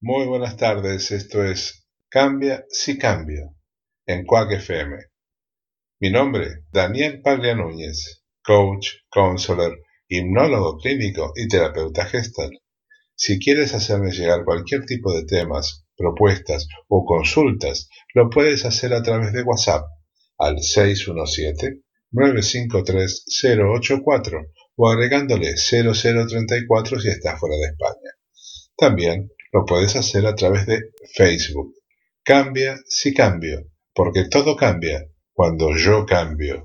Muy buenas tardes, esto es Cambia si Cambio, en Quack FM. Mi nombre, Daniel Paglia Núñez, coach, counselor, hipnólogo clínico y terapeuta gestal. Si quieres hacerme llegar cualquier tipo de temas, propuestas o consultas, lo puedes hacer a través de WhatsApp al 617-953-084 o agregándole 0034 si estás fuera de España. También lo puedes hacer a través de Facebook. Cambia si cambio, porque todo cambia cuando yo cambio.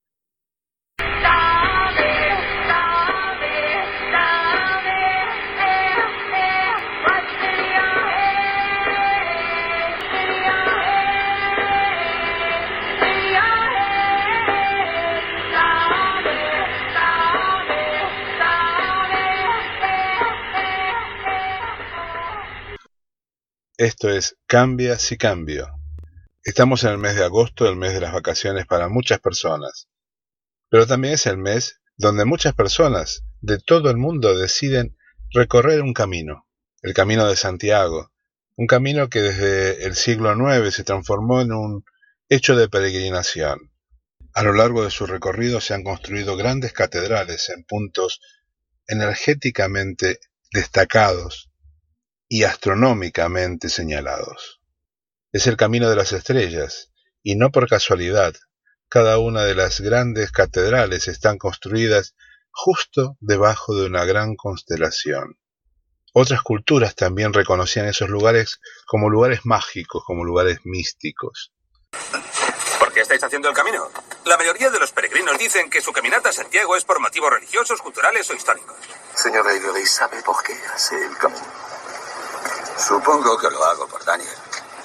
Esto es Cambia si Cambio. Estamos en el mes de agosto, el mes de las vacaciones para muchas personas. Pero también es el mes donde muchas personas de todo el mundo deciden recorrer un camino, el Camino de Santiago, un camino que desde el siglo IX se transformó en un hecho de peregrinación. A lo largo de su recorrido se han construido grandes catedrales en puntos energéticamente destacados y astronómicamente señalados. Es el camino de las estrellas, y no por casualidad, cada una de las grandes catedrales están construidas justo debajo de una gran constelación. Otras culturas también reconocían esos lugares como lugares mágicos, como lugares místicos. ¿Por qué estáis haciendo el camino? La mayoría de los peregrinos dicen que su caminata a Santiago es por motivos religiosos, culturales o históricos. Señor Aisley, ¿sabe por qué hace el camino? Supongo que lo hago por Daniel.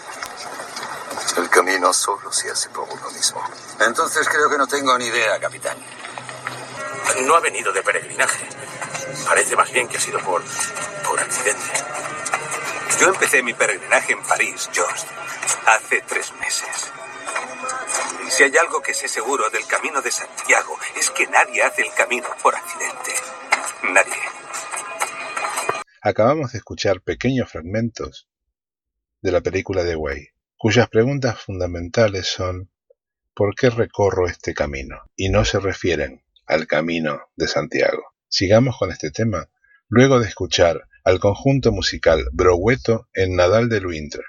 El camino solo se hace por uno mismo. Entonces creo que no tengo ni idea, capitán. No ha venido de peregrinaje. Parece más bien que ha sido por accidente. Yo empecé mi peregrinaje en París, George, hace 3 meses. Y si hay algo que sé seguro del Camino de Santiago, es que nadie hace el camino por accidente. Nadie. Acabamos de escuchar pequeños fragmentos de la película The Way, cuyas preguntas fundamentales son ¿por qué recorro este camino? Y no se refieren al Camino de Santiago. Sigamos con este tema, luego de escuchar al conjunto musical Brogueto en Nadal del Winter.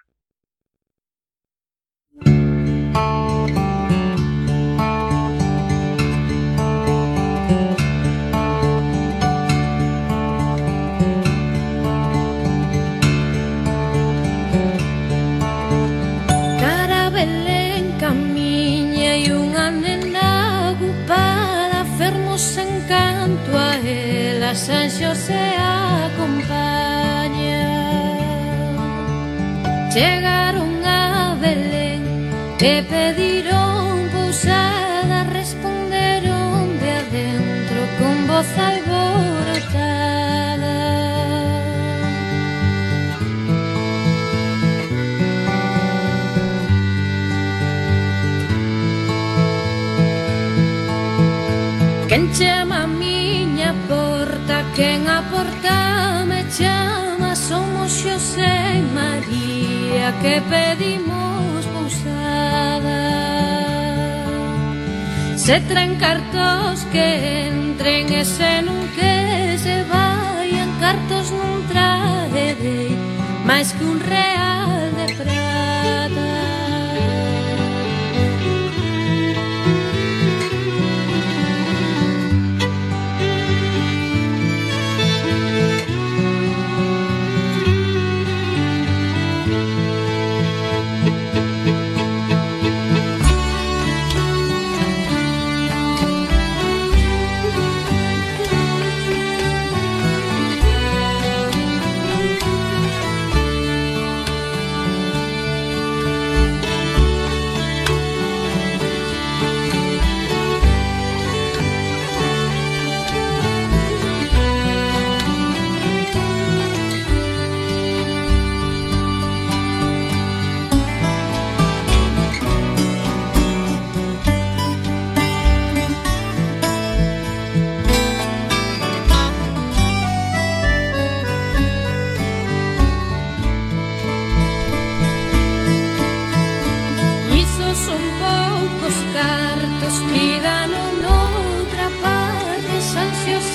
San José acompaña. Llegaron a Belén e pediron pousada, responderon de adentro con voz alborotada. Quen chama a miña porta, quen a porta me chama, somos Xosé e María que pedimos pousada. Se traen cartos que entren e se non que se vayan, cartos non traerei máis que un real de prata.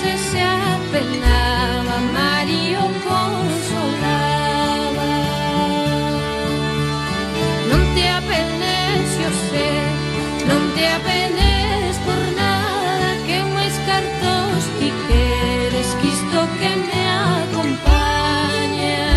veces se apenaba, Mario consolaba. Non te apenes, yo sé, non te apenes por nada, que máis cartos ti queres, quisto que me acompaña.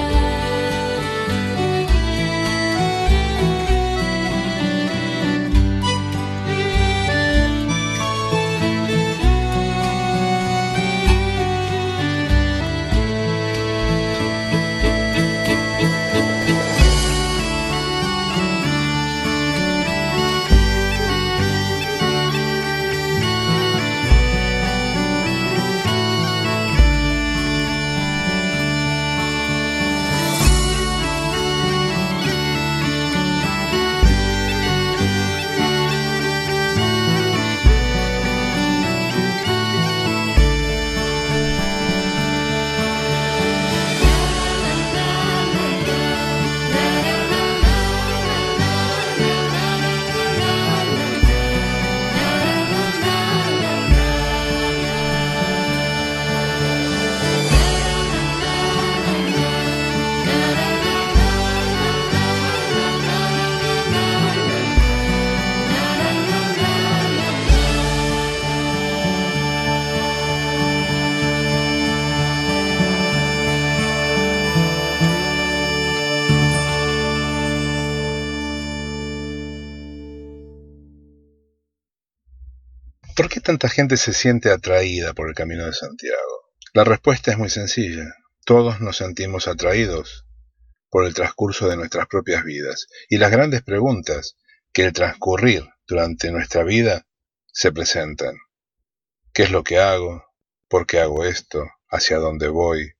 ¿Por qué tanta gente se siente atraída por el Camino de Santiago? La respuesta es muy sencilla. Todos nos sentimos atraídos por el transcurso de nuestras propias vidas, y las grandes preguntas que al transcurrir durante nuestra vida se presentan. ¿Qué es lo que hago? ¿Por qué hago esto? ¿Hacia dónde voy?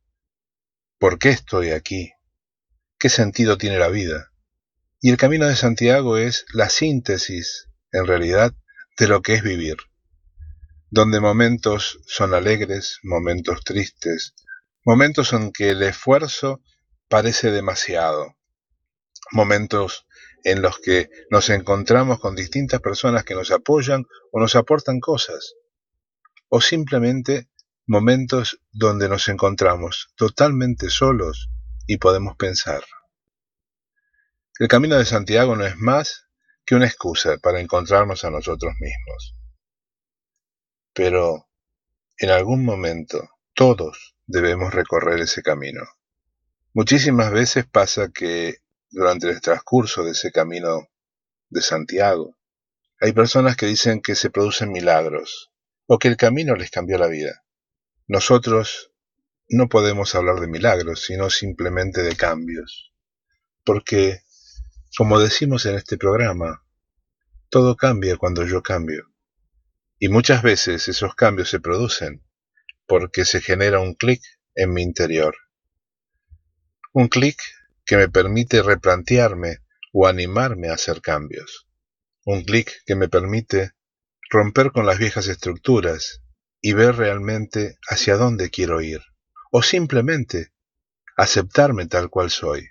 ¿Por qué estoy aquí? ¿Qué sentido tiene la vida? Y el Camino de Santiago es la síntesis, en realidad, de lo que es vivir, donde momentos son alegres, momentos tristes, momentos en que el esfuerzo parece demasiado, momentos en los que nos encontramos con distintas personas que nos apoyan o nos aportan cosas, o simplemente momentos donde nos encontramos totalmente solos y podemos pensar. El Camino de Santiago no es más que una excusa para encontrarnos a nosotros mismos. Pero en algún momento todos debemos recorrer ese camino. Muchísimas veces pasa que durante el transcurso de ese Camino de Santiago hay personas que dicen que se producen milagros o que el camino les cambió la vida. Nosotros no podemos hablar de milagros, sino simplemente de cambios, porque, como decimos en este programa, todo cambia cuando yo cambio. Y muchas veces esos cambios se producen porque se genera un clic en mi interior. Un clic que me permite replantearme o animarme a hacer cambios. Un clic que me permite romper con las viejas estructuras y ver realmente hacia dónde quiero ir. O simplemente aceptarme tal cual soy.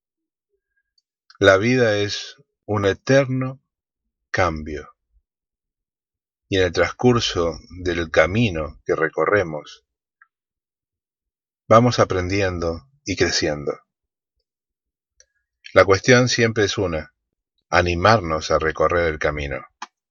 La vida es un eterno cambio. Y en el transcurso del camino que recorremos, vamos aprendiendo y creciendo. La cuestión siempre es una: animarnos a recorrer el camino.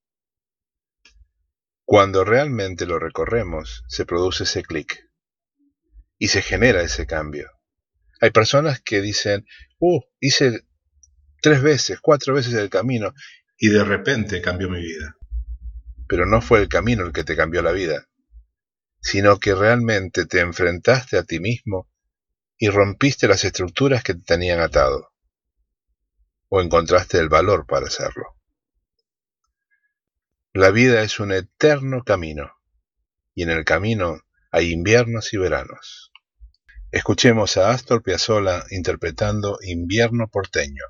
Cuando realmente lo recorremos, se produce ese clic y se genera ese cambio. Hay personas que dicen, hice 3 veces, 4 veces el camino y de repente cambió mi vida. Pero no fue el camino el que te cambió la vida, sino que realmente te enfrentaste a ti mismo y rompiste las estructuras que te tenían atado, o encontraste el valor para hacerlo. La vida es un eterno camino, y en el camino hay inviernos y veranos. Escuchemos a Astor Piazzolla interpretando Invierno porteño.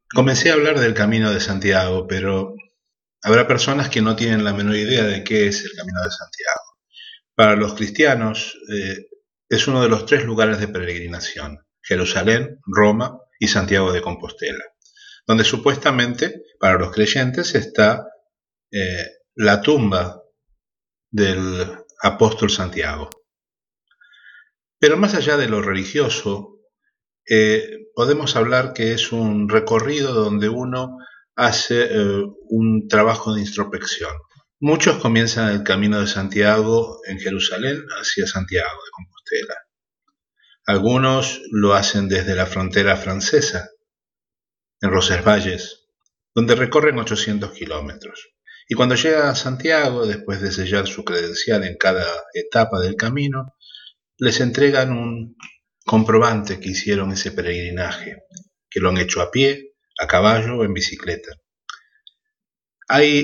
Comencé a hablar del Camino de Santiago, pero habrá personas que no tienen la menor idea de qué es el Camino de Santiago. Para los cristianos es uno de los 3 lugares de peregrinación: Jerusalén, Roma y Santiago de Compostela, donde supuestamente para los creyentes está la tumba del apóstol Santiago. Pero más allá de lo religioso, podemos hablar que es un recorrido donde uno hace un trabajo de introspección. Muchos comienzan el Camino de Santiago en Jerusalén hacia Santiago de Compostela. Algunos lo hacen desde la frontera francesa, en Roncesvalles, donde recorren 800 kilómetros. Y cuando llegan a Santiago, después de sellar su credencial en cada etapa del camino, les entregan un comprobante que hicieron ese peregrinaje, que lo han hecho a pie, a caballo o en bicicleta. Hay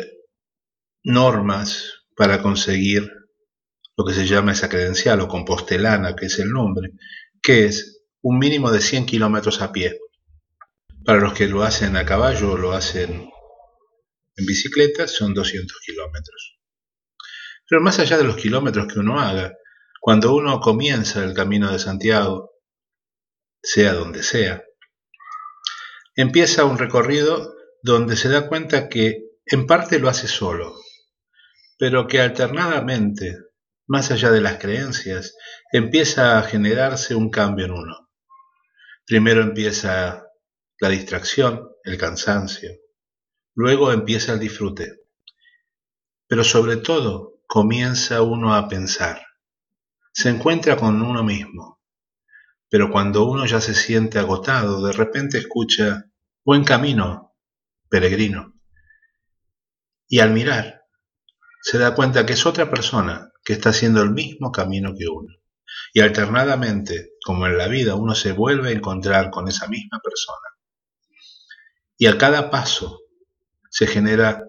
normas para conseguir lo que se llama esa credencial o compostelana, que es el nombre, que es un mínimo de 100 kilómetros a pie. Para los que lo hacen a caballo o lo hacen en bicicleta son 200 kilómetros. Pero más allá de los kilómetros que uno haga, cuando uno comienza el Camino de Santiago, sea donde sea, empieza un recorrido donde se da cuenta que en parte lo hace solo, pero que alternadamente, más allá de las creencias, empieza a generarse un cambio en uno. Primero empieza la distracción, el cansancio, luego empieza el disfrute, pero sobre todo comienza uno a pensar. Se encuentra con uno mismo, pero cuando uno ya se siente agotado, de repente escucha: buen camino, peregrino. Y al mirar, se da cuenta que es otra persona que está haciendo el mismo camino que uno. Y alternadamente, como en la vida, uno se vuelve a encontrar con esa misma persona. Y a cada paso se genera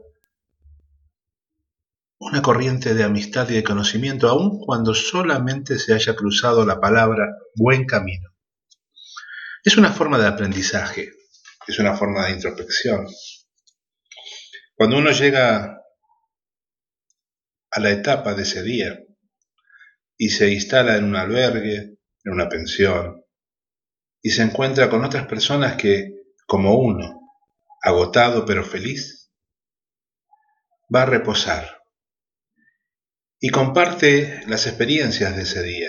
una corriente de amistad y de conocimiento, aun cuando solamente se haya cruzado la palabra buen camino. Es una forma de aprendizaje, es una forma de introspección. Cuando uno llega a la etapa de ese día y se instala en un albergue, en una pensión, y se encuentra con otras personas que, como uno, agotado pero feliz, va a reposar y comparte las experiencias de ese día.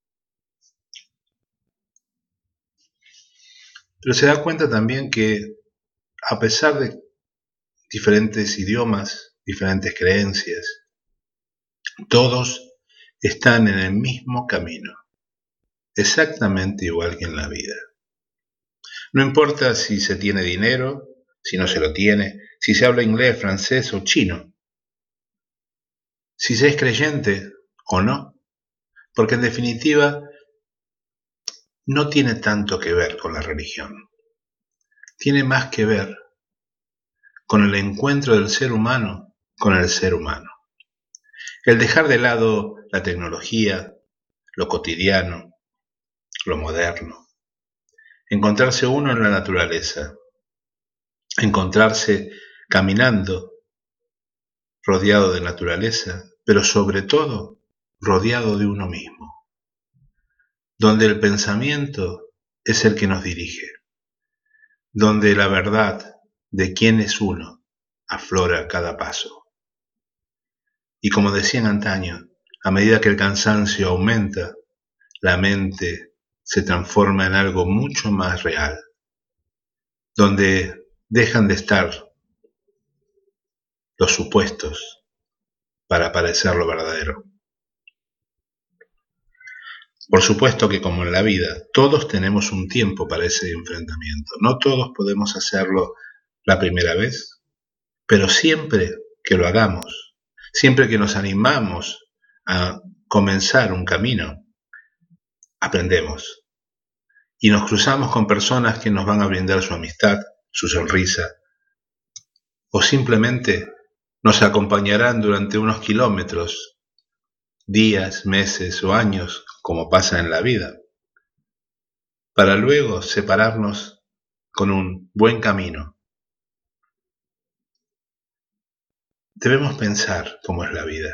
Pero se da cuenta también que, a pesar de diferentes idiomas, diferentes creencias, todos están en el mismo camino, exactamente igual que en la vida. No importa si se tiene dinero, si no se lo tiene, si se habla inglés, francés o chino, si se es creyente o no, porque en definitiva no tiene tanto que ver con la religión. Tiene más que ver con el encuentro del ser humano con el ser humano. El dejar de lado la tecnología, lo cotidiano, lo moderno. Encontrarse uno en la naturaleza. Encontrarse caminando, rodeado de naturaleza, pero sobre todo rodeado de uno mismo, donde el pensamiento es el que nos dirige, donde la verdad de quién es uno aflora a cada paso. Y como decían antaño, a medida que el cansancio aumenta, la mente se transforma en algo mucho más real, donde dejan de estar los supuestos para parecer lo verdadero. Por supuesto que, como en la vida, todos tenemos un tiempo para ese enfrentamiento. No todos podemos hacerlo la primera vez, pero siempre que lo hagamos, siempre que nos animamos a comenzar un camino, aprendemos y nos cruzamos con personas que nos van a brindar su amistad, su sonrisa, o simplemente nos acompañarán durante unos kilómetros, días, meses o años, como pasa en la vida, para luego separarnos con un buen camino. Debemos pensar cómo es la vida.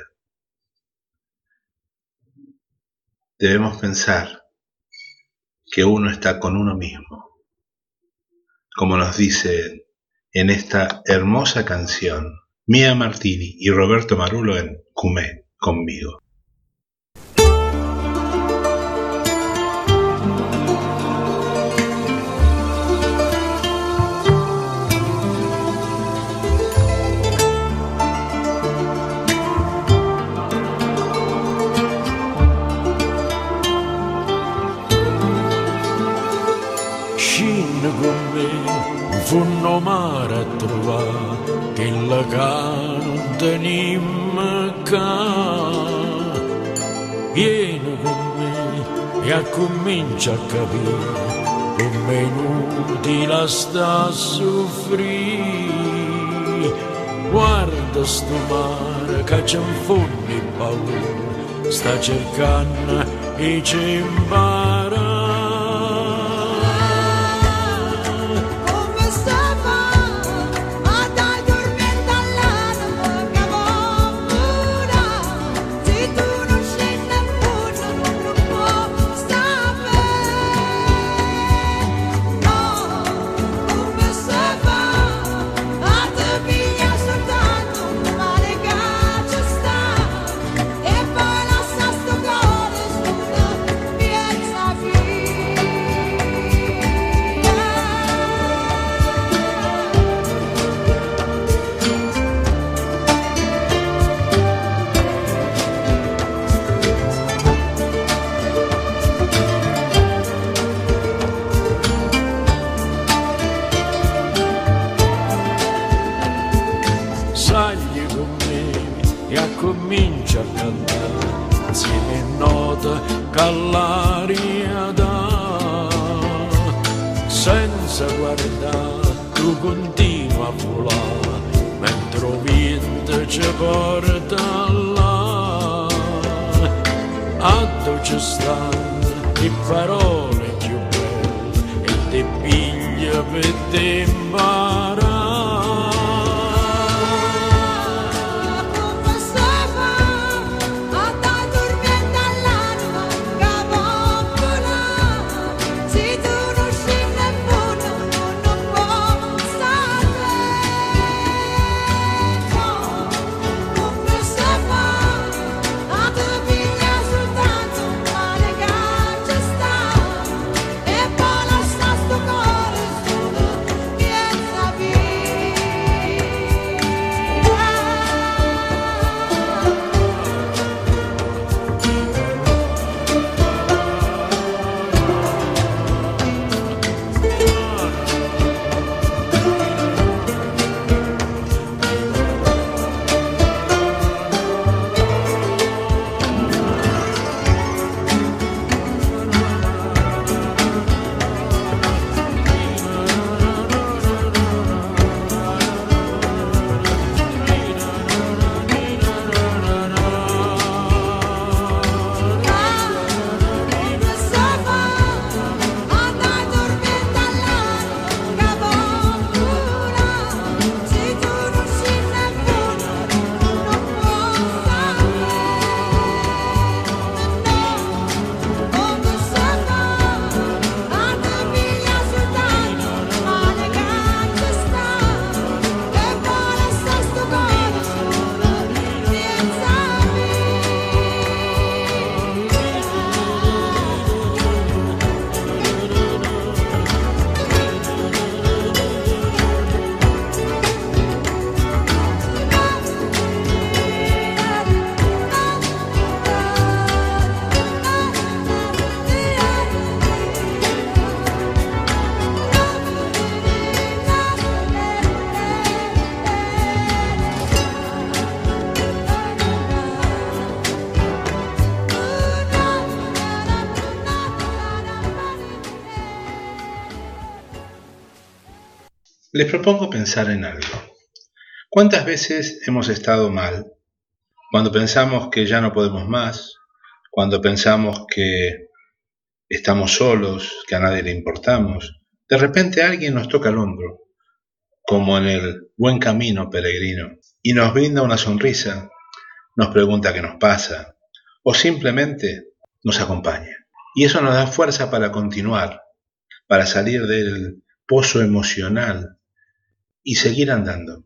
Debemos pensar que uno está con uno mismo, como nos dice en esta hermosa canción Mia Martini y Roberto Marulo en Cumé conmigo. Funno mare a trovare che la che non tenim ca. Vieni con me e comincia a capire come inutile sta a soffrire. Guarda sto mare che c'è un fondo in paura, sta cercando e ci impara. Comincia a cantare insieme a note che l'aria dà, senza guardare tu continua a volare mentre il vento ci porta là. A dove ci stanno le parole più belle e ti piglia per te imparare. Les propongo pensar en algo. ¿Cuántas veces hemos estado mal? Cuando pensamos que ya no podemos más, cuando pensamos que estamos solos, que a nadie le importamos, De repente alguien nos toca el hombro, como en el buen camino peregrino, y nos brinda una sonrisa, nos pregunta qué nos pasa, o simplemente nos acompaña. Y eso nos da fuerza para continuar, para salir del pozo emocional y seguir andando.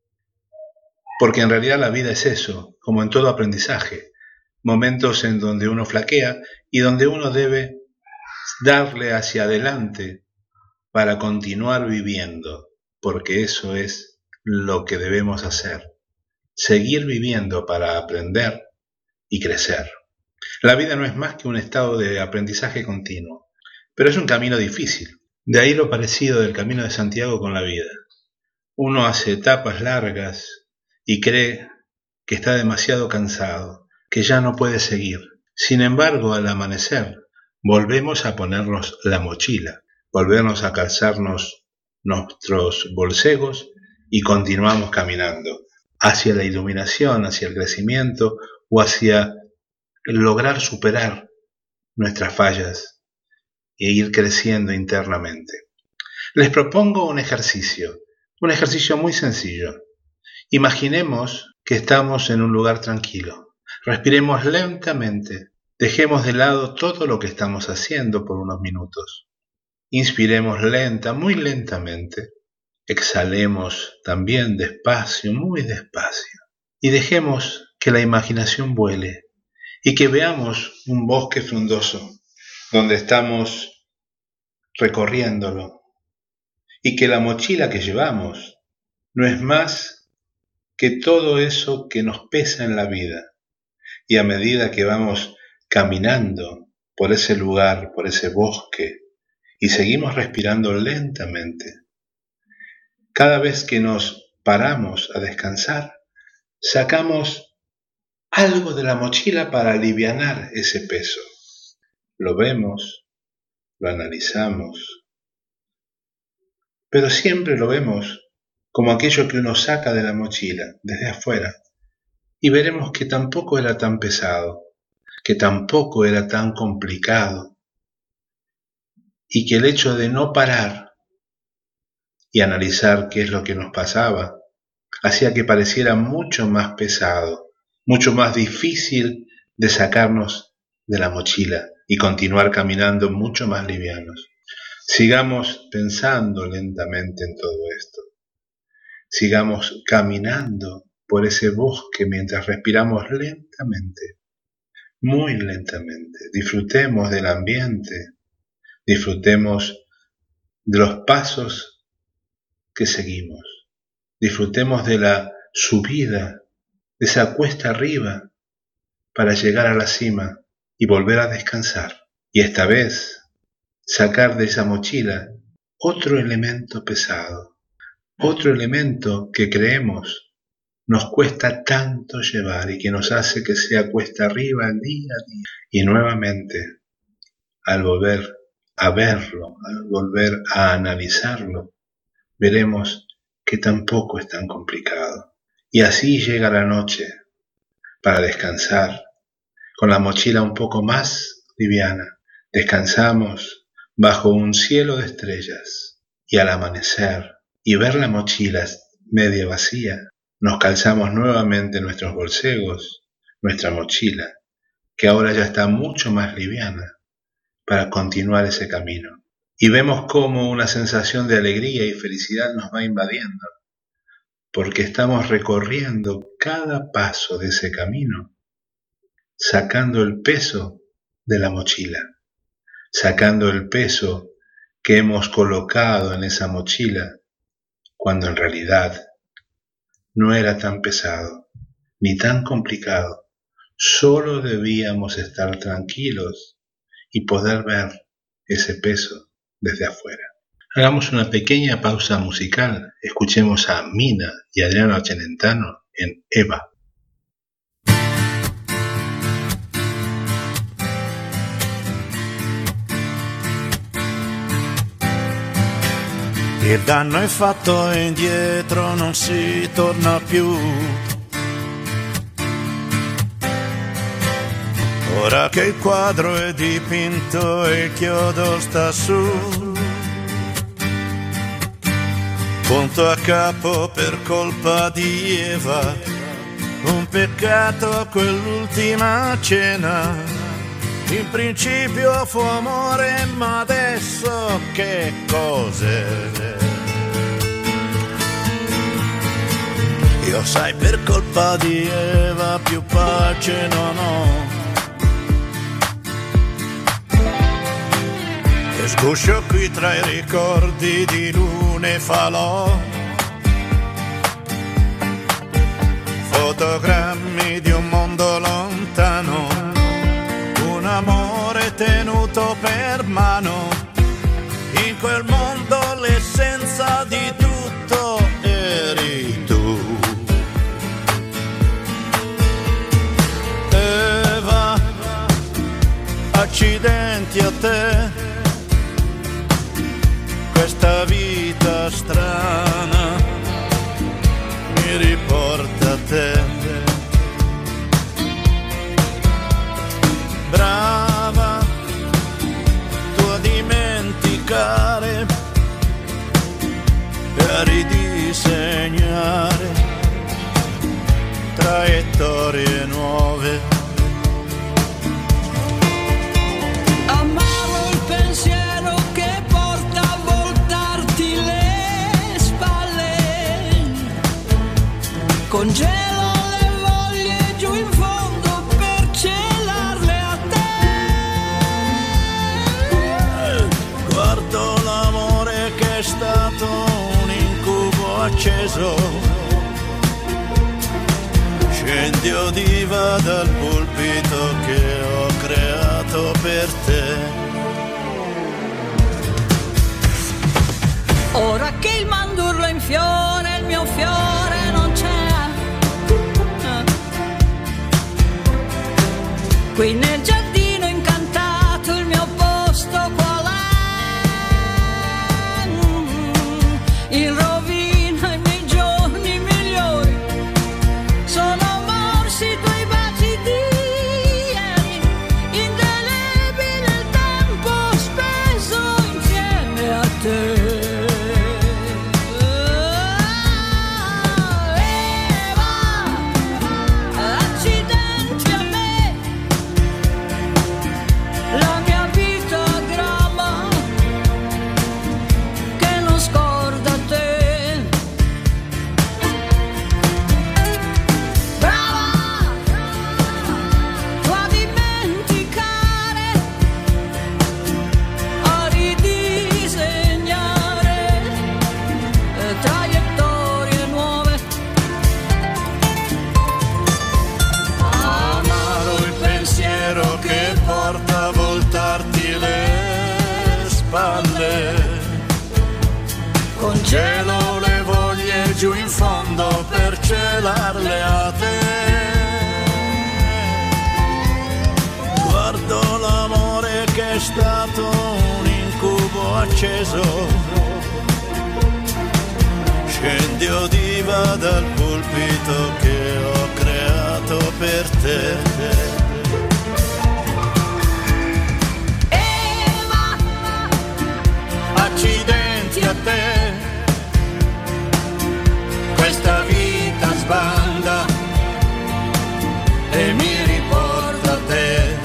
Porque en realidad la vida es eso, como en todo aprendizaje, momentos en donde uno flaquea y donde uno debe darle hacia adelante para continuar viviendo, porque eso es lo que debemos hacer, seguir viviendo para aprender y crecer. La vida no es más que un estado de aprendizaje continuo, pero es un camino difícil. De ahí lo parecido del Camino de Santiago con la vida. Uno hace etapas largas y cree que está demasiado cansado, que ya no puede seguir. Sin embargo, al amanecer, volvemos a ponernos la mochila, volvemos a calzarnos nuestros bolsegos y continuamos caminando hacia la iluminación, hacia el crecimiento o hacia lograr superar nuestras fallas e ir creciendo internamente. Les propongo un ejercicio muy sencillo. Imaginemos que estamos en un lugar tranquilo. Respiremos lentamente. Dejemos de lado todo lo que estamos haciendo por unos minutos. Inspiremos muy lentamente. Exhalemos también despacio, muy despacio. Y dejemos que la imaginación vuele y que veamos un bosque frondoso donde estamos recorriéndolo y que la mochila que llevamos no es más que todo eso que nos pesa en la vida. Y a medida que vamos caminando por ese lugar, por ese bosque, y seguimos respirando lentamente, cada vez que nos paramos a descansar, sacamos algo de la mochila para alivianar ese peso. Lo vemos, lo analizamos, pero siempre lo vemos como aquello que uno saca de la mochila, desde afuera, y veremos que tampoco era tan pesado, que tampoco era tan complicado, y que el hecho de no parar y analizar qué es lo que nos pasaba, hacía que pareciera mucho más pesado, mucho más difícil de sacarnos de la mochila y continuar caminando mucho más livianos. Sigamos pensando lentamente en todo esto. Sigamos caminando por ese bosque mientras respiramos lentamente, muy lentamente. Disfrutemos del ambiente, disfrutemos de los pasos que seguimos, disfrutemos de la subida, de esa cuesta arriba para llegar a la cima y volver a descansar. Y esta vez sacar de esa mochila otro elemento pesado, otro elemento que creemos nos cuesta tanto llevar y que nos hace que sea cuesta arriba día a día. Y nuevamente, al volver a verlo, al volver a analizarlo, veremos que tampoco es tan complicado. Y así llega la noche para descansar, con la mochila un poco más liviana. Descansamos bajo un cielo de estrellas y al amanecer y ver la mochila media vacía, nos calzamos nuevamente nuestros bolsegos, nuestra mochila, que ahora ya está mucho más liviana, para continuar ese camino. Y vemos cómo una sensación de alegría y felicidad nos va invadiendo, porque estamos recorriendo cada paso de ese camino, sacando el peso de la mochila, sacando el peso que hemos colocado en esa mochila, cuando en realidad no era tan pesado, ni tan complicado. Solo debíamos estar tranquilos y poder ver ese peso desde afuera. Hagamos una pequeña pausa musical. Escuchemos a Mina y Adriano Celentano en Eva. Il danno è fatto e indietro non si torna più. Ora che il quadro è dipinto e il chiodo sta su, punto a capo per colpa di Eva, un peccato quell'ultima cena. In principio fu amore, ma adesso che cos'è? Io sai, per colpa di Eva più pace non ho. E sguscio qui tra i ricordi di lune falò, fotogrammi di un mondo lontano, un amore tenuto per mano. In quel mondo l'essenza di tutto eri tu. Eva, accidenti a te, questa vita strana mi riporta a te. Brava tu a dimenticare e a ridisegnare traiettorie nuove. Amaro il pensiero che porta a voltarti le spalle, congelo le voglie giù in fondo per celarle a te. Guardo l'amore che è stato un incubo acceso, scendi o diva dal pulpito che ho creato per te. Ora che il mandorlo è in fiore, il mio fiore non c'è. Qui nel giardino incantato il mio posto qual è? In rovina i miei giorni migliori sono morsi i tuoi baci di ieri, indelebile il tempo speso insieme a te. Congelo le voglie giù in fondo per celarle a te. Guardo l'amore che è stato un incubo acceso, scendi o diva dal pulpito che ho creato per te. Accidenti a te, questa vita sbanda e mi riporta a te.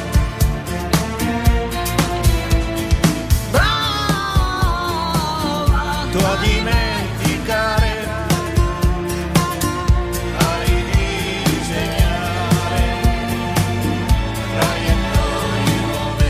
Brava tu a dimenticare, a ridisegnare traiettorie nuove.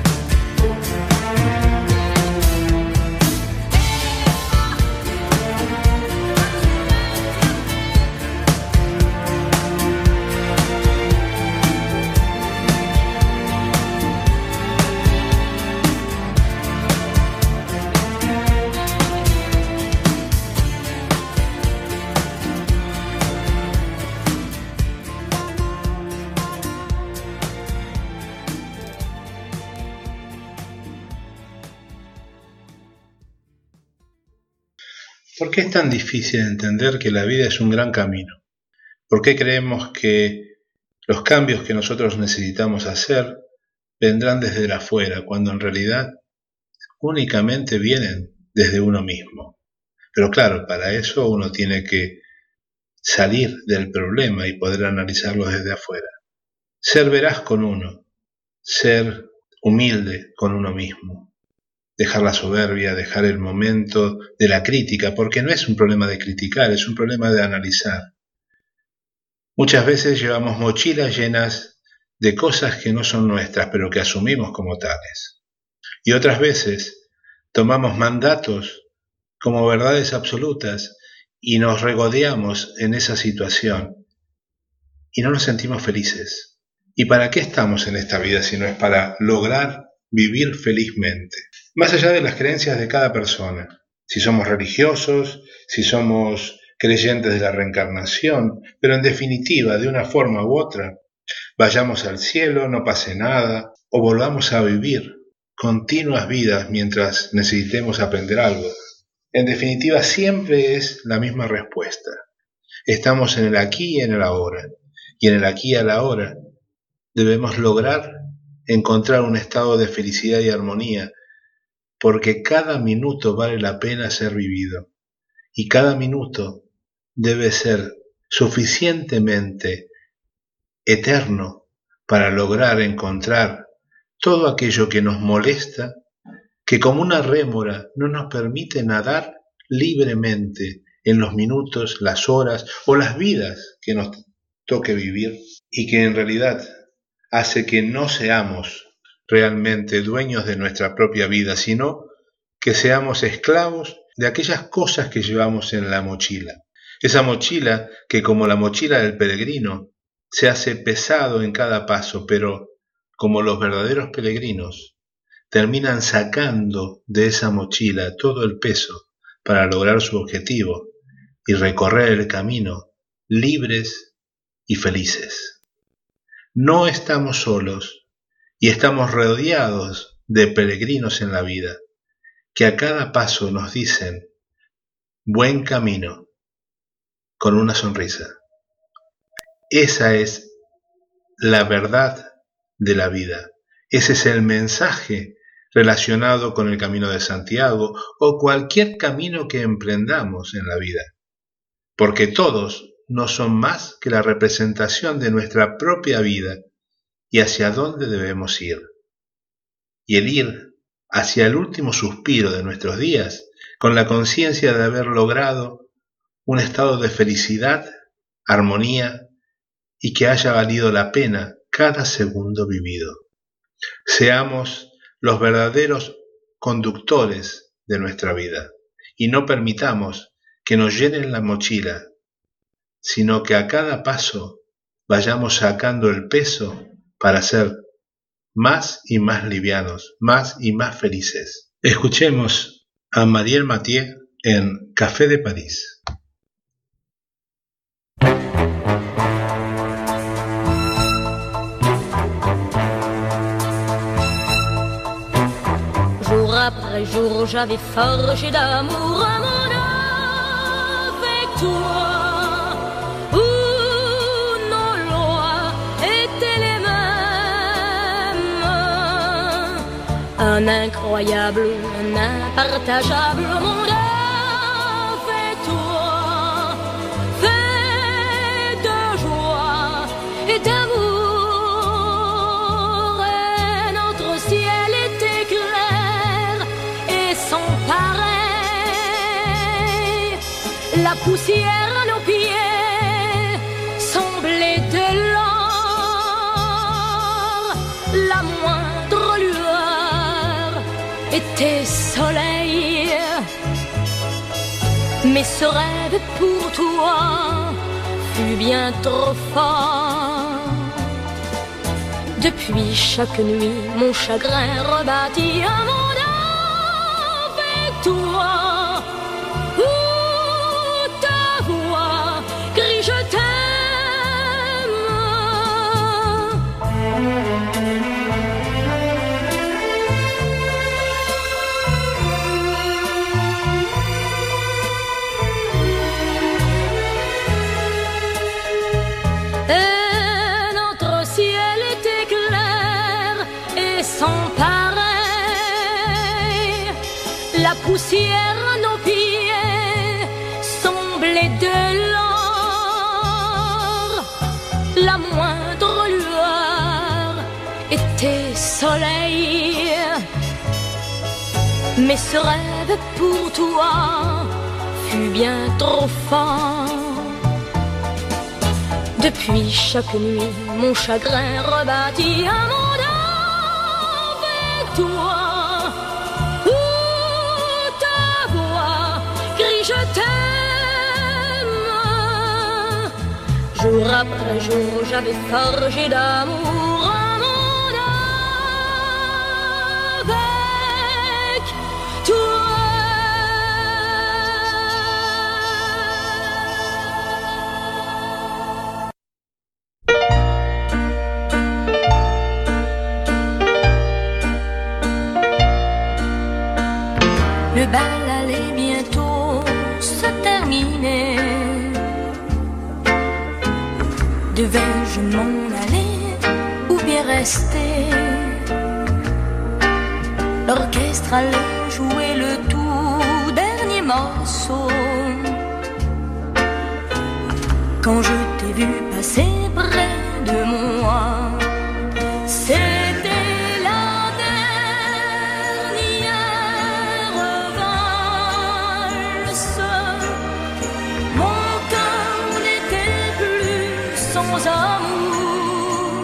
¿Por qué es tan difícil entender que la vida es un gran camino? ¿Por qué creemos que los cambios que nosotros necesitamos hacer vendrán desde el afuera, cuando en realidad únicamente vienen desde uno mismo? Pero claro, para eso uno tiene que salir del problema y poder analizarlo desde afuera. Ser veraz con uno, ser humilde con uno mismo, dejar la soberbia, dejar el momento de la crítica, porque no es un problema de criticar, es un problema de analizar. Muchas veces llevamos mochilas llenas de cosas que no son nuestras, pero que asumimos como tales. Y otras veces tomamos mandatos como verdades absolutas y nos regodeamos en esa situación y no nos sentimos felices. ¿Y para qué estamos en esta vida si no es para lograr vivir felizmente? Más allá de las creencias de cada persona, si somos religiosos, si somos creyentes de la reencarnación, pero en definitiva, de una forma u otra, vayamos al cielo, no pase nada, o volvamos a vivir continuas vidas mientras necesitemos aprender algo. En definitiva, siempre es la misma respuesta. Estamos en el aquí y en el ahora, y en el aquí y el ahora debemos lograr encontrar un estado de felicidad y armonía, porque cada minuto vale la pena ser vivido, y cada minuto debe ser suficientemente eterno para lograr encontrar todo aquello que nos molesta, que como una rémora no nos permite nadar libremente en los minutos, las horas o las vidas que nos toque vivir, y que en realidad hace que no seamos realmente dueños de nuestra propia vida, sino que seamos esclavos de aquellas cosas que llevamos en la mochila. Esa mochila que, como la mochila del peregrino, se hace pesado en cada paso, pero como los verdaderos peregrinos, terminan sacando de esa mochila todo el peso para lograr su objetivo y recorrer el camino libres y felices. No estamos solos y estamos rodeados de peregrinos en la vida, que a cada paso nos dicen buen camino, con una sonrisa. Esa es la verdad de la vida. Ese es el mensaje relacionado con el camino de Santiago o cualquier camino que emprendamos en la vida. Porque todos no son más que la representación de nuestra propia vida y hacia dónde debemos ir. Y el ir hacia el último suspiro de nuestros días, con la conciencia de haber logrado un estado de felicidad, armonía y que haya valido la pena cada segundo vivido. Seamos los verdaderos conductores de nuestra vida y no permitamos que nos llenen la mochila, sino que a cada paso vayamos sacando el peso para ser más y más livianos, más y más felices. Escuchemos a Marielle Mathieu en Café de París. Jour après jour, j'avais forgé d'amour un monde avec toi, où nos lois étaient les mêmes. Un incroyable, un impartageable monde avec toi, fait de joie et d'amour. Et notre ciel était clair et sans pareil. La poussière à nos pieds semblait de l'or. La moindre lueur était soleil. Mais ce rêve pour toi fut bien trop fort. Depuis chaque nuit, mon chagrin rebâtit un monde avec toi, où ta voix crie je t'aime. Et notre ciel était clair et sans pareil. La poussière à nos pieds soleil. Mais ce rêve pour toi fut bien trop fort. Depuis chaque nuit, mon chagrin rebâtit un monde avec toi. Où ta voix crie je t'aime. Jour après jour, j'avais forgé d'amour un monde avec toi. Le bal allait bientôt se terminer. Devais-je m'en aller ou bien rester? L'orchestre allait jouer le tout dernier morceau. Quand je t'ai vu passer près de moi, c'était la dernière valse. Mon cœur n'était plus sans amour.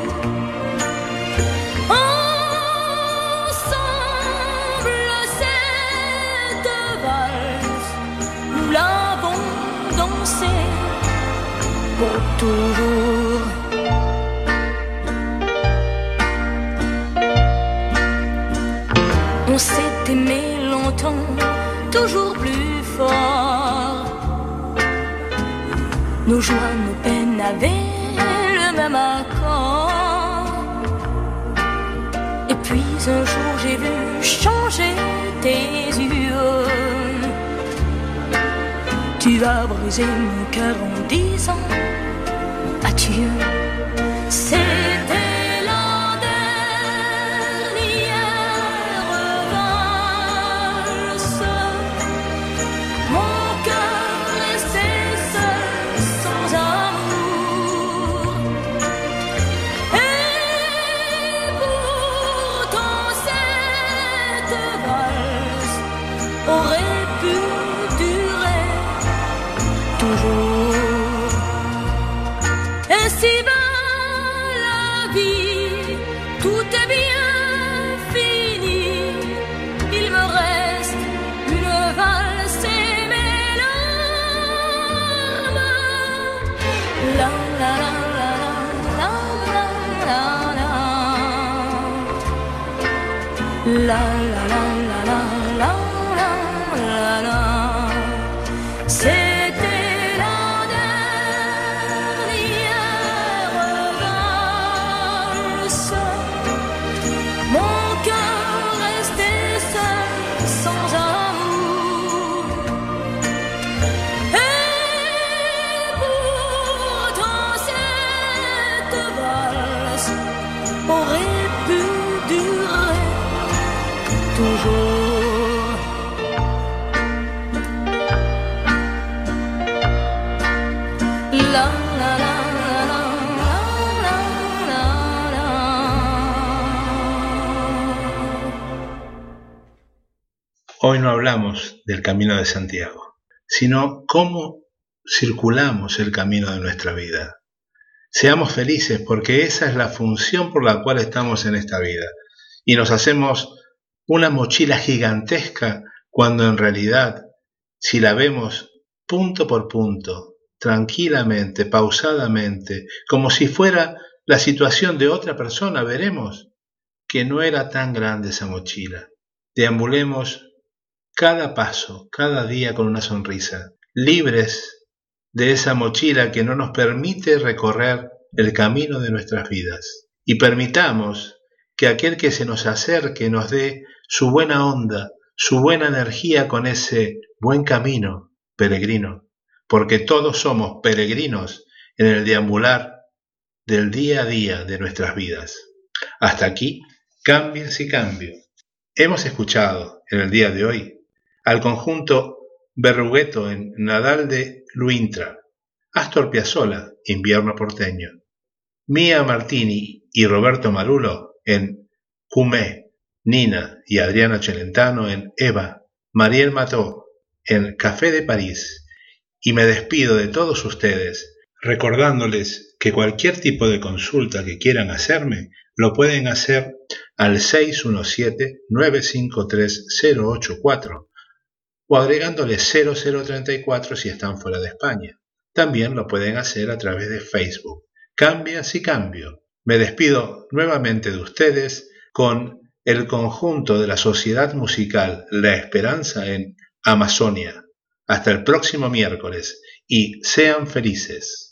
Ensemble, cette valse, nous l'avons dansée pour toujours. On s'est aimé longtemps, toujours plus fort. Nos joies, nos peines avaient le même accord. Et puis un jour j'ai vu changer tes yeux. Tu as brisé mon cœur en disant adieu. C'était la dernière valse. Mon cœur restait seul sans amour. Et pourtant cette valse aurait pu durer toujours. Ainsi va la vie, tout est bien fini. Il me reste une valse et mes larmes. La la la la la la la la. La la la la la la la la. C'était la dernière valse. Mon cœur restait seul sans amour. Et pourtant cette valse aurait pu durer toujours. La la la la la la la. Hoy no hablamos del camino de Santiago, sino cómo circulamos el camino de nuestra vida. Seamos felices porque esa es la función por la cual estamos en esta vida. Y nos hacemos una mochila gigantesca cuando en realidad, si la vemos punto por punto, tranquilamente, pausadamente, como si fuera la situación de otra persona, veremos que no era tan grande esa mochila. Deambulemos cada paso, cada día con una sonrisa, libres de esa mochila que no nos permite recorrer el camino de nuestras vidas. Y permitamos que aquel que se nos acerque nos dé su buena onda, su buena energía con ese buen camino peregrino, porque todos somos peregrinos en el deambular del día a día de nuestras vidas. Hasta aquí, Cambios y Cambio. Hemos escuchado en el día de hoy al conjunto Berrugueto en Nadal de Luintra, Astor Piazzolla, Invierno porteño, Mía Martini y Roberto Marulo en Cumé, Nina y Adriana Celentano en Eva, Mariel Mató en Café de París. Y me despido de todos ustedes recordándoles que cualquier tipo de consulta que quieran hacerme lo pueden hacer al 617-953-084 o agregándole 0034 si están fuera de España. También lo pueden hacer a través de Facebook. Cambia si cambio. Me despido nuevamente de ustedes con el conjunto de la Sociedad Musical La Esperanza en Amazonia. Hasta el próximo miércoles y sean felices.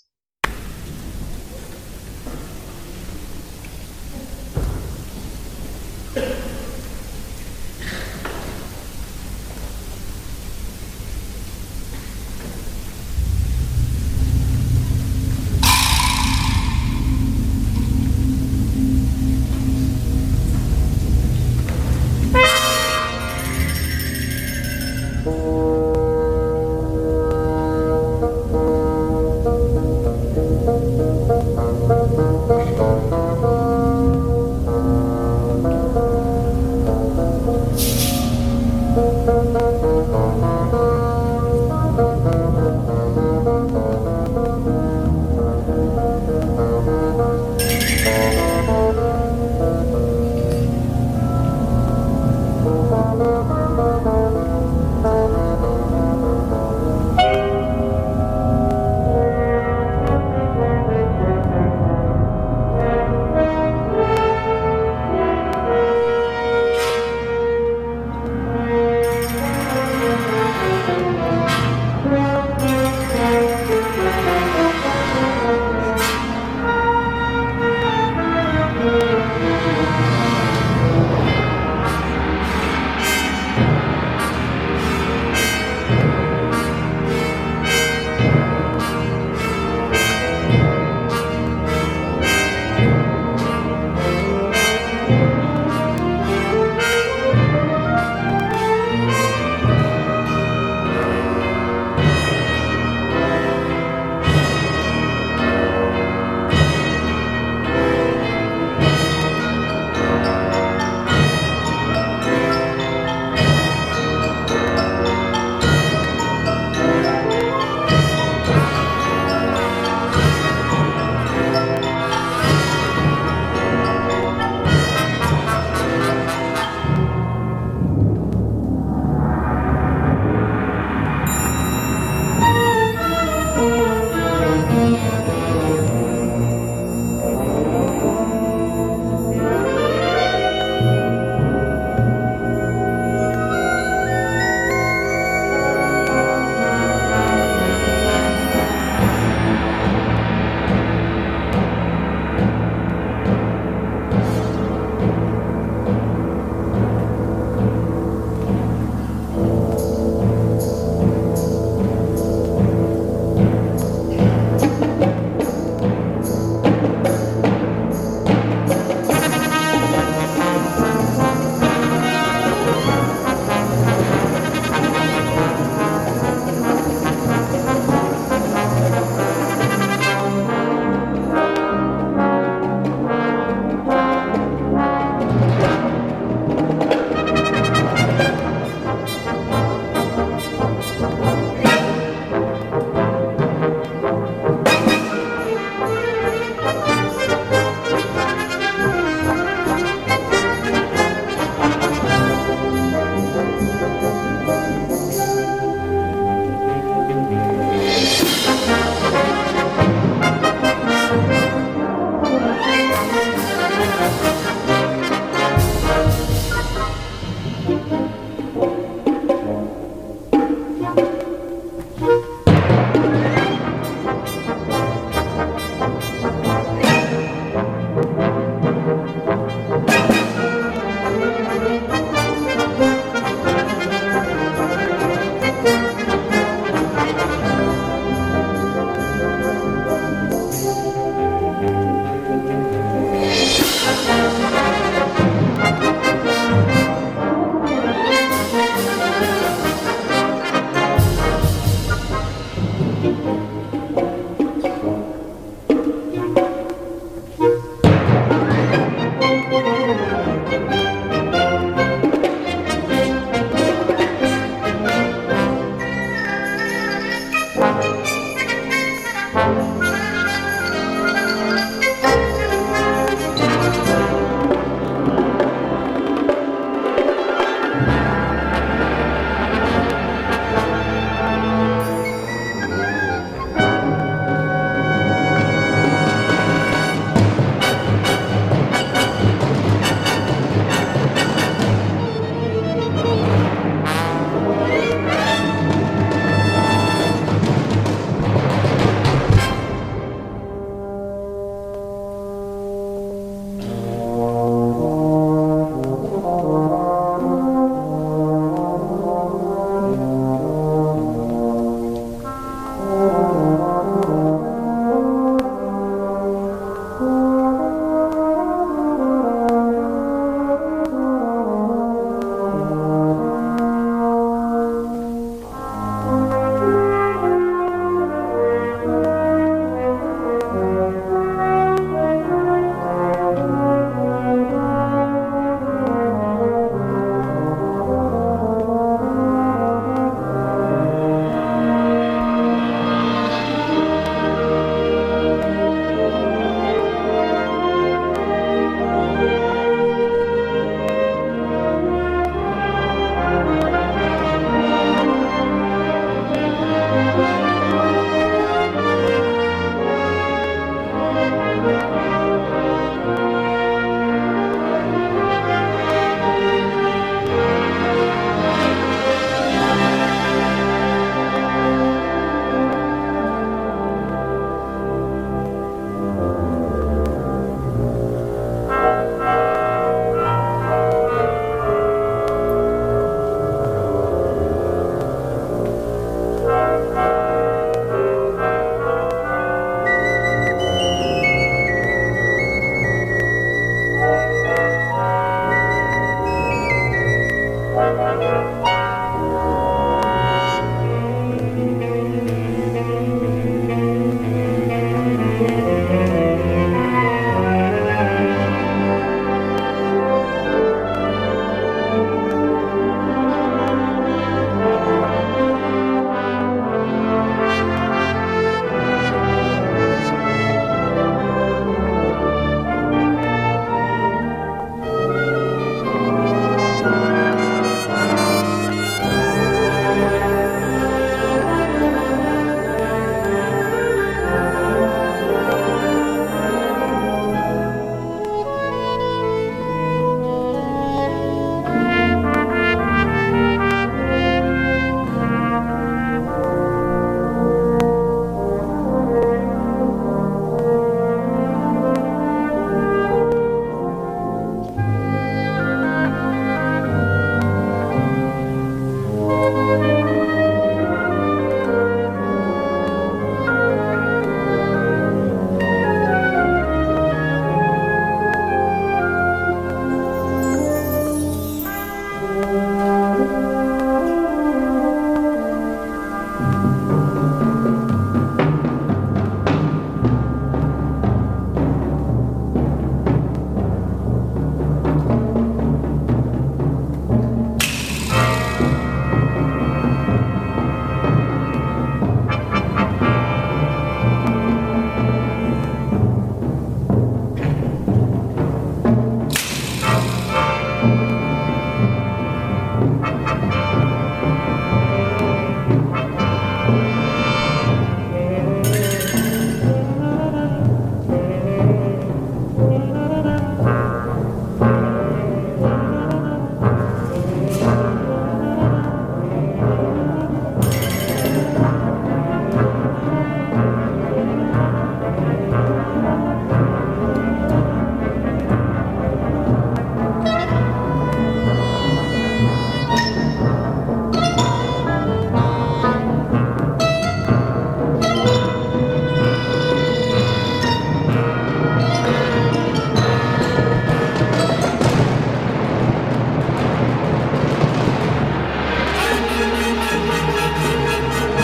Thank you.